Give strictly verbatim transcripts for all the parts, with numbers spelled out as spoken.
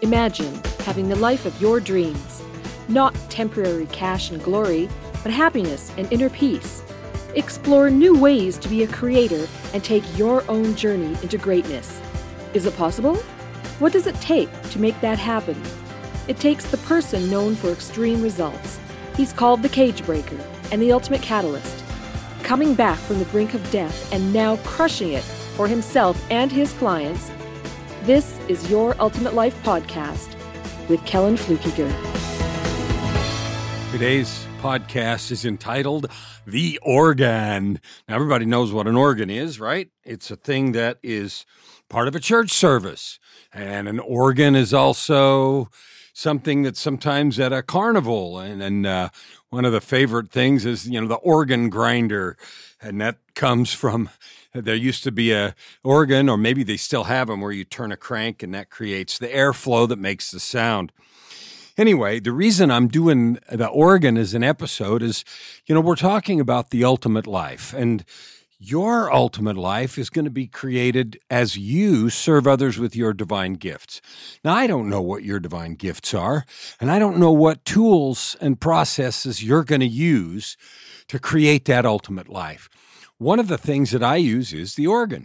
Imagine having the life of your dreams. Not temporary cash and glory, but happiness and inner peace. Explore new ways to be a creator and take your own journey into greatness. Is it possible? What does it take to make that happen? It takes the person known for extreme results. He's called the cage breaker and the ultimate catalyst. Coming back from the brink of death and now crushing it for himself and his clients, this is Your Ultimate Life Podcast with Kellen Flukiger. Today's podcast is entitled The Organ. Now, everybody knows what an organ is, right? It's a thing that is part of a church service. And an organ is also something that's sometimes at a carnival. And, and uh, one of the favorite things is, you know, the organ grinder. And that comes from, there used to be a organ, or maybe they still have them, where you turn a crank and that creates the airflow that makes the sound. Anyway, the reason I'm doing the organ as an episode is, you know, we're talking about the ultimate life, and your ultimate life is going to be created as you serve others with your divine gifts. Now, I don't know what your divine gifts are, and I don't know what tools and processes you're going to use to create that ultimate life. One of the things that I use is the organ.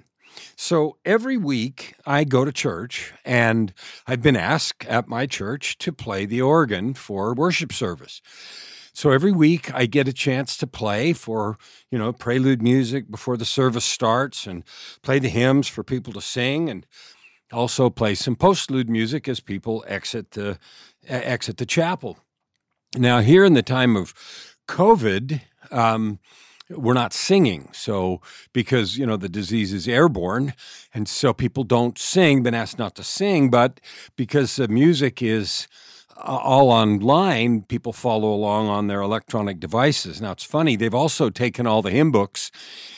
So every week I go to church, and I've been asked at my church to play the organ for worship service. So every week I get a chance to play for, you know, prelude music before the service starts, and play the hymns for people to sing, and also play some postlude music as people exit the exit the chapel. Now, here in the time of COVID, um, we're not singing. So because, you know, the disease is airborne, and so people don't sing, been asked not to sing, but because the music is all online, people follow along on their electronic devices. Now, it's funny, they've also taken all the hymn books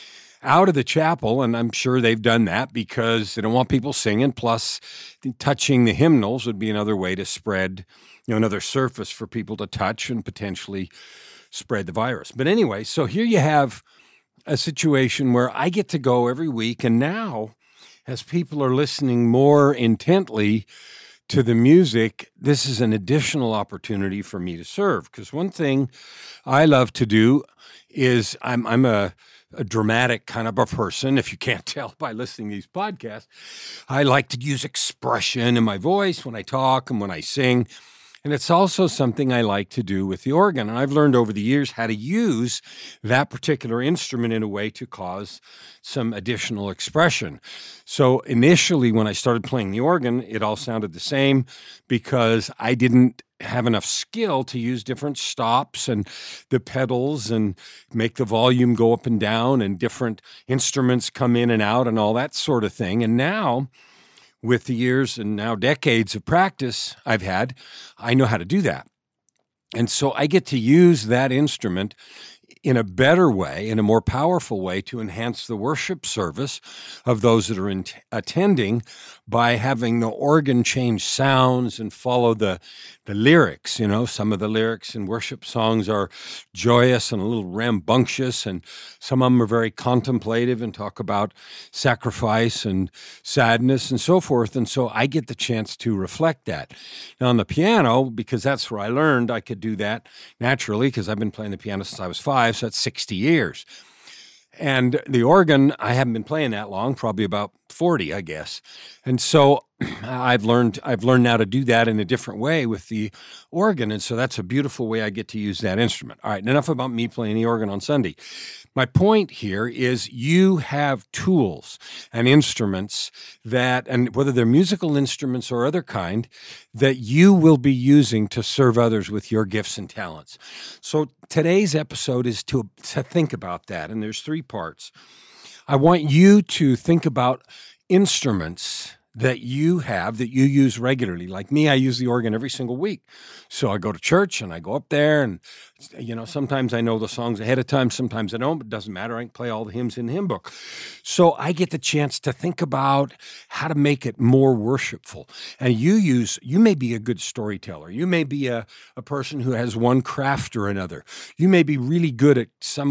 out of the chapel, and I'm sure they've done that because they don't want people singing, plus touching the hymnals would be another way to spread, you know, another surface for people to touch and potentially spread the virus. But anyway, so here you have a situation where I get to go every week, and now as people are listening more intently to the music, this is an additional opportunity for me to serve. Because one thing I love to do is I'm I'm a, a dramatic kind of a person, if you can't tell by listening to these podcasts. I like to use expression in my voice when I talk and when I sing. And it's also something I like to do with the organ. And I've learned over the years how to use that particular instrument in a way to cause some additional expression. So initially, when I started playing the organ, it all sounded the same because I didn't have enough skill to use different stops and the pedals and make the volume go up and down, and different instruments come in and out and all that sort of thing. And now, with the years and now decades of practice I've had, I know how to do that. And so I get to use that instrument in a better way, in a more powerful way, to enhance the worship service of those that are in t- attending by having the organ change sounds and follow the, the lyrics. You know, some of the lyrics in worship songs are joyous and a little rambunctious, and some of them are very contemplative and talk about sacrifice and sadness and so forth. And so I get the chance to reflect that. Now, on the piano, because that's where I learned I could do that naturally, because I've been playing the piano since I was five, so that's sixty years. And the organ, I haven't been playing that long, probably about forty, I guess. And so I've learned I've learned now to do that in a different way with the organ. And so that's a beautiful way I get to use that instrument. All right, enough about me playing the organ on Sunday. My point here is you have tools and instruments that, and whether they're musical instruments or other kind, that you will be using to serve others with your gifts and talents. So today's episode is to, to think about that. And there's three parts. I want you to think about instruments that you have that you use regularly. Like me, I use the organ every single week. So I go to church and I go up there, and, you know, sometimes I know the songs ahead of time, sometimes I don't, but it doesn't matter. I can play all the hymns in the hymn book. So I get the chance to think about how to make it more worshipful. And you use, you may be a good storyteller. You may be a, a person who has one craft or another. You may be really good at some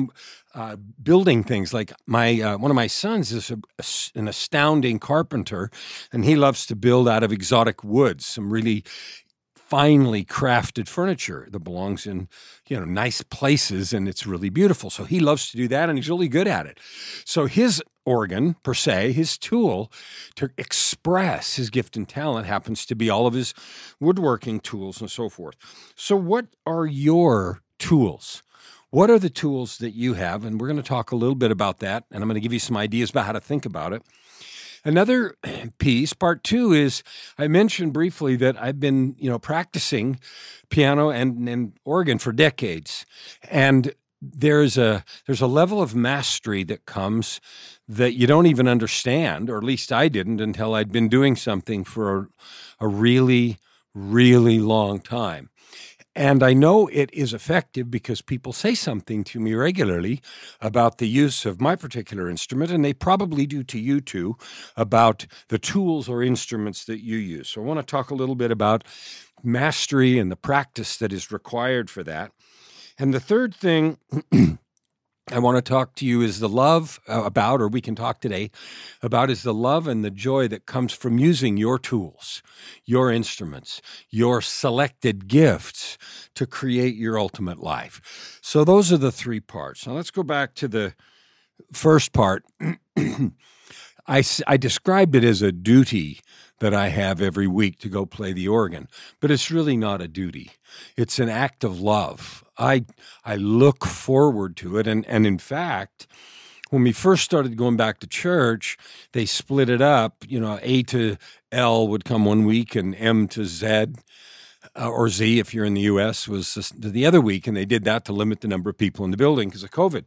uh, building things. Like my uh, one of my sons is a, a, an astounding carpenter, and he loves to build out of exotic woods, some really finely crafted furniture that belongs in, you know, nice places, and it's really beautiful. So he loves to do that, and he's really good at it. So his organ, per se, his tool to express his gift and talent happens to be all of his woodworking tools and so forth. So what are your tools? What are the tools that you have? And we're going to talk a little bit about that, and I'm going to give you some ideas about how to think about it. Another piece, part two, is I mentioned briefly that I've been, you know, practicing piano and, and organ for decades. And there's a there's a level of mastery that comes that you don't even understand, or at least I didn't until I'd been doing something for a, a really, really long time. And I know it is effective because people say something to me regularly about the use of my particular instrument, and they probably do to you too, about the tools or instruments that you use. So I want to talk a little bit about mastery and the practice that is required for that. And the third thing I want to talk to you is the love uh, about, or we can talk today about, is the love and the joy that comes from using your tools, your instruments, your selected gifts to create your ultimate life. So those are the three parts. Now let's go back to the first part. I, I described it as a duty that I have every week to go play the organ, but it's really not a duty. It's an act of love. I I look forward to it, and, and in fact, when we first started going back to church, they split it up. You know, A to L would come one week, and M to Z, uh, or Z if you're in the U S, was the other week, and they did that to limit the number of people in the building because of COVID.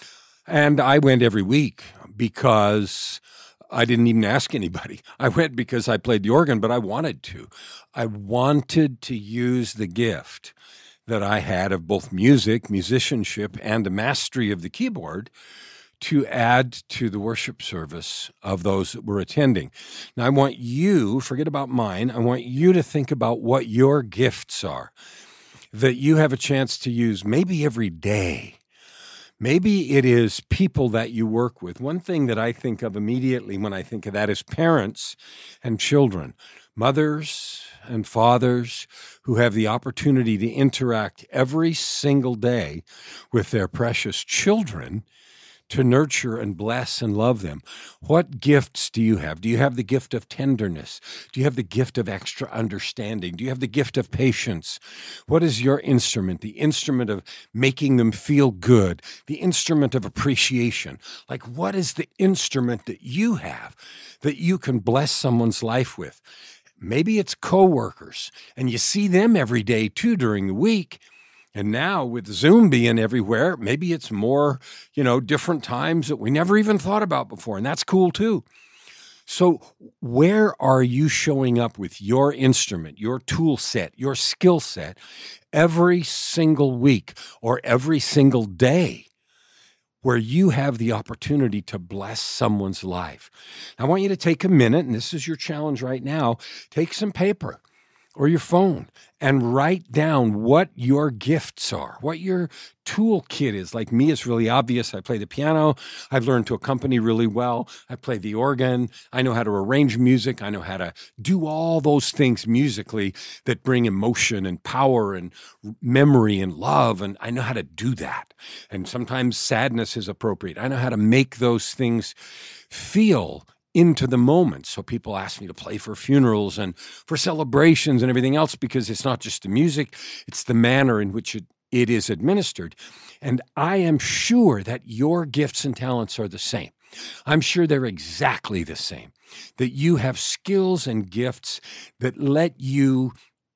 And I went every week because I didn't even ask anybody. I went because I played the organ, but I wanted to. I wanted to use the gift that I had of both music, musicianship, and a mastery of the keyboard to add to the worship service of those that were attending. Now, I want you, forget about mine, I want you to think about what your gifts are that you have a chance to use maybe every day. Maybe it is people that you work with. One thing that I think of immediately when I think of that is parents and children, mothers and fathers who have the opportunity to interact every single day with their precious children to nurture and bless and love them. What gifts do you have? Do you have the gift of tenderness? Do you have the gift of extra understanding? Do you have the gift of patience? What is your instrument? The instrument of making them feel good, the instrument of appreciation. Like, what is the instrument that you have that you can bless someone's life with? Maybe it's coworkers, and you see them every day too during the week. And now with Zoom being everywhere, maybe it's more, you know, different times that we never even thought about before. And that's cool too. So where are you showing up with your instrument, your tool set, your skill set every single week or every single day where you have the opportunity to bless someone's life? I want you to take a minute, and this is your challenge right now. Take some paper or your phone and write down what your gifts are, what your toolkit is. Like me, it's really obvious. I play the piano. I've learned to accompany really well. I play the organ. I know how to arrange music. I know how to do all those things musically that bring emotion and power and memory and love. And I know how to do that. And sometimes sadness is appropriate. I know how to make those things feel into the moment. So people ask me to play for funerals and for celebrations and everything else, because it's not just the music, it's the manner in which it, it is administered. And I am sure that your gifts and talents are the same. I'm sure they're exactly the same, that you have skills and gifts that let you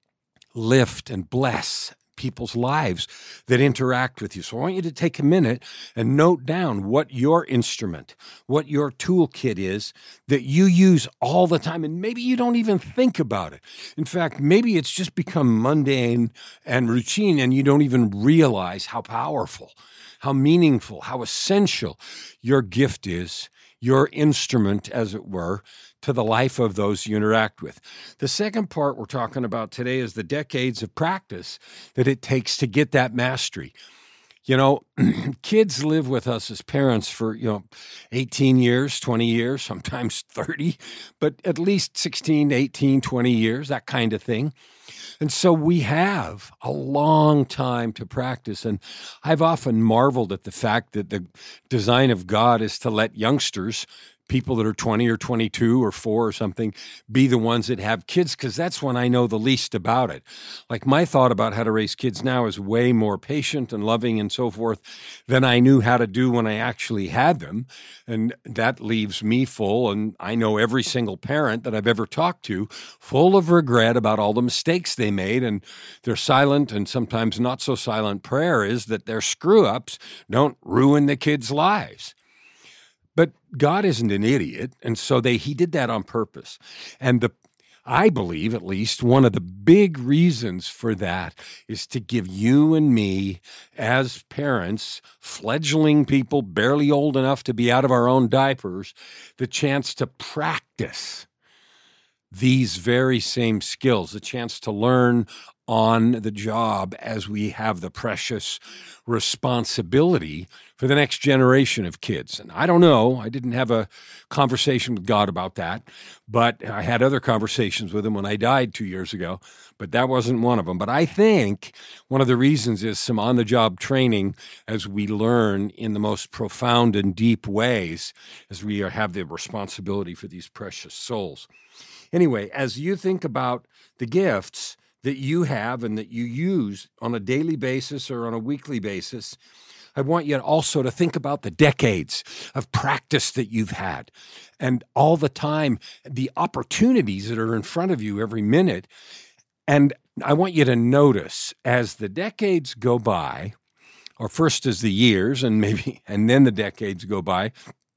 lift and bless people's lives that interact with you. So I want you to take a minute and note down what your instrument, what your toolkit is that you use all the time. And maybe you don't even think about it. In fact, maybe it's just become mundane and routine, and you don't even realize how powerful, how meaningful, how essential your gift is, your instrument, as it were, to the life of those you interact with. The second part we're talking about today is the decades of practice that it takes to get that mastery. You know, kids live with us as parents for, you know, eighteen years, twenty years, sometimes thirty, but at least sixteen, eighteen, twenty years, that kind of thing. And so we have a long time to practice. And I've often marveled at the fact that the design of God is to let youngsters, people that are twenty or twenty-two or four or something, be the ones that have kids, because that's when I know the least about it. Like, my thought about how to raise kids now is way more patient and loving and so forth than I knew how to do when I actually had them. And that leaves me full, and I know every single parent that I've ever talked to, full of regret about all the mistakes they made. And their silent and sometimes not so silent prayer is that their screw-ups don't ruin the kids' lives. But God isn't an idiot, and so they he did that on purpose. And the I believe, at least, one of the big reasons for that is to give you and me, as parents, fledgling people barely old enough to be out of our own diapers, the chance to practice these very same skills, the chance to learn on the job as we have the precious responsibility for the next generation of kids. And I don't know, I didn't have a conversation with God about that, but I had other conversations with him when I died two years ago, but that wasn't one of them. But I think one of the reasons is some on-the-job training as we learn in the most profound and deep ways as we have the responsibility for these precious souls. Anyway, as you think about the gifts that you have and that you use on a daily basis or on a weekly basis, I want you also to think about the decades of practice that you've had and all the time, the opportunities that are in front of you every minute. And I want you to notice as the decades go by, or first as the years and maybe, and then the decades go by,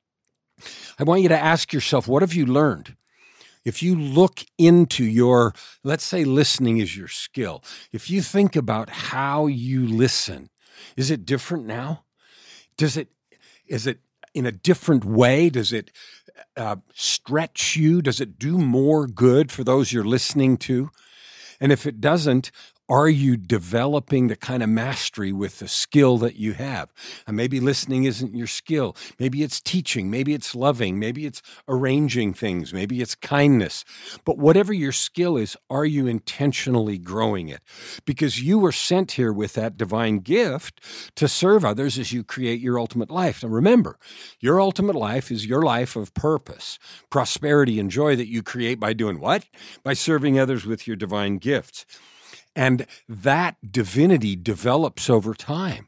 I want you to ask yourself, what have you learned? If you look into your, let's say listening is your skill. If you think about how you listen, is it different now? Does it, is it in a different way? Does it uh, stretch you? Does it do more good for those you're listening to? And if it doesn't, are you developing the kind of mastery with the skill that you have? And maybe listening isn't your skill. Maybe it's teaching. Maybe it's loving. Maybe it's arranging things. Maybe it's kindness. But whatever your skill is, are you intentionally growing it? Because you were sent here with that divine gift to serve others as you create your ultimate life. Now remember, your ultimate life is your life of purpose, prosperity, and joy that you create by doing what? By serving others with your divine gifts. And that divinity develops over time.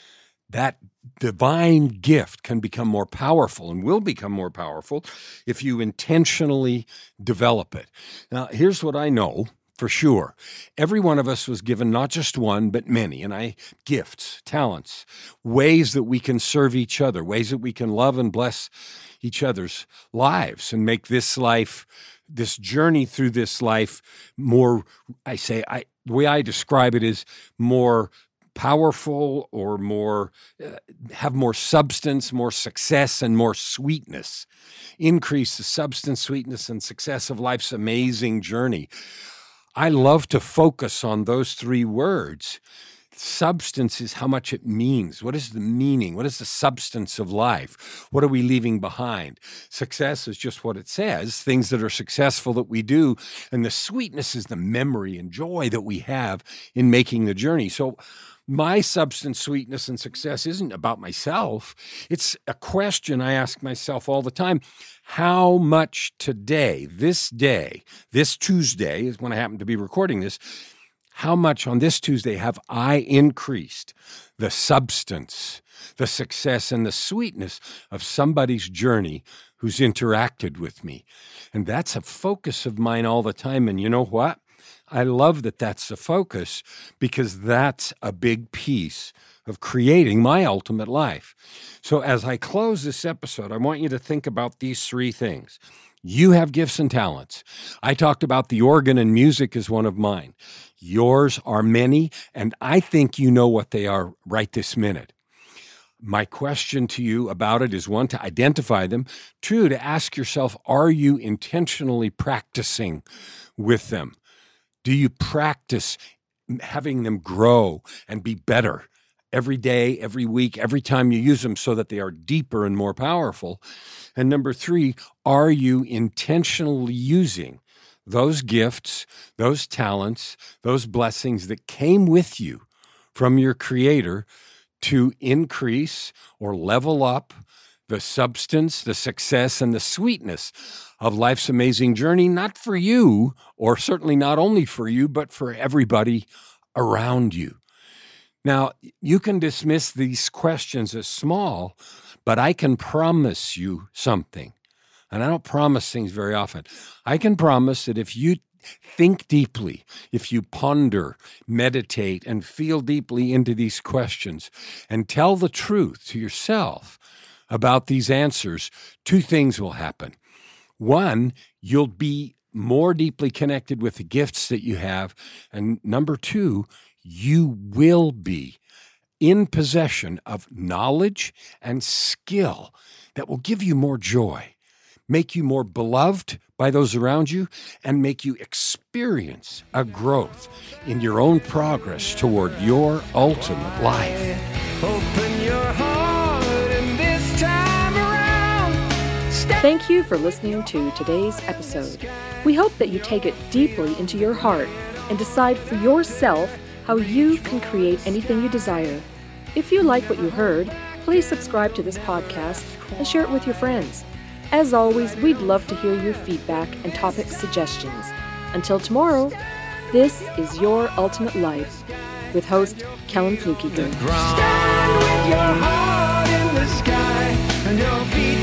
That divine gift can become more powerful and will become more powerful if you intentionally develop it. Now, here's what I know for sure. Every one of us was given not just one, but many, and I gifts, talents, ways that we can serve each other, ways that we can love and bless each other's lives and make this life, this journey through this life more, I say, I, the way I describe it is more powerful or more, uh, have more substance, more success, and more sweetness. Increase the substance, sweetness, and success of life's amazing journey. I love to focus on those three words. Substance is how much it means. What is the meaning? What is the substance of life? What are we leaving behind? Success is just what it says, things that are successful that we do. And the sweetness is the memory and joy that we have in making the journey. So my substance, sweetness, and success isn't about myself. It's a question I ask myself all the time. How much today, this day, this Tuesday is when I happen to be recording this, how much on this Tuesday have I increased the substance, the success, and the sweetness of somebody's journey who's interacted with me? And that's a focus of mine all the time. And you know what? I love that that's the focus because that's a big piece of creating my ultimate life. So as I close this episode, I want you to think about these three things. You have gifts and talents. I talked about the organ and music as one of mine. Yours are many, and I think you know what they are right this minute. My question to you about it is, one, to identify them. Two, to ask yourself, are you intentionally practicing with them? Do you practice having them grow and be better every day, every week, every time you use them so that they are deeper and more powerful? And number three, are you intentionally using those gifts, those talents, those blessings that came with you from your Creator to increase or level up the substance, the success, and the sweetness of life's amazing journey, not for you, or certainly not only for you, but for everybody around you? Now, you can dismiss these questions as small, but I can promise you something. And I don't promise things very often. I can promise that if you think deeply, if you ponder, meditate, and feel deeply into these questions and tell the truth to yourself about these answers, two things will happen. One, you'll be more deeply connected with the gifts that you have. And number two, you will be in possession of knowledge and skill that will give you more joy, make you more beloved by those around you, and make you experience a growth in your own progress toward your ultimate life. Open your heart and this time around. Step Thank you for listening to today's episode. We hope that you take it deeply into your heart and decide for yourself how you can create anything you desire. If you like what you heard, please subscribe to this podcast and share it with your friends. As always, we'd love to hear your feedback and topic suggestions. Until tomorrow, this is Your Ultimate Life with host Kellen Flukiger. Stand with your heart in the sky and your feet